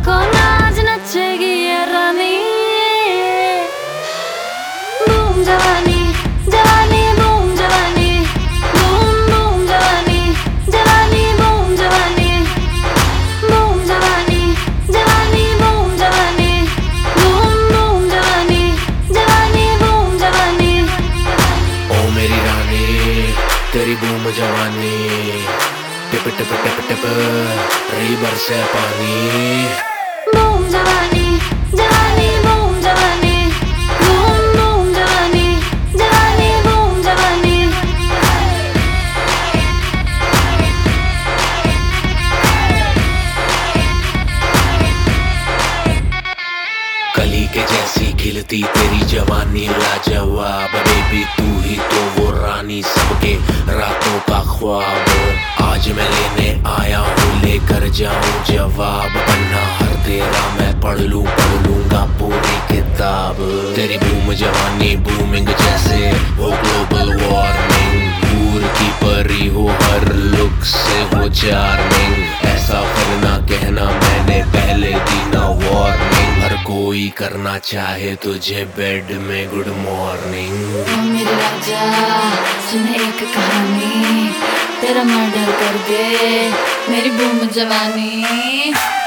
को नाच नचेगी ये रानी। बूम जवानी जवानी बूम जवानी, बूम बूम जवानी जवानी बूम जवानी, बूम जवानी जवानी बूम जवानी, बूम बूम जवानी जवानी बूम जवानी। ओ मेरी रानी तेरी बूम जवानी, टिप टिप टिप टिप रही बरसे पानी। बूम जवानी जवानी बूम जवानी, बूम बूम जवानी जवानी बूम जवानी। कली के जैसी खिलती तेरी जवानी लाजवाब, बेबी तू ही तो वो रानी सबके रातों का ख्वाब। आज मैं लेने आया हूँ लेकर जाऊँ जवाब, पन्ना हर तेरा मैं पढ़ लूँगा पूरी किताब। तेरी बूम जवानी बूमिंग जैसे हो ग्लोबल वार्मिंग, दूर की परी हो हर लुक से हो चार्मिंग। ऐसा करना कहना मैंने पहले दी ना वार्निंग, हर कोई करना चाहे तुझे बेड में गुड मॉर्निंग। ओ मेरे राजा सुन एक कहानी, तेरा मर्डर कर दे मेरी बूम जवानी।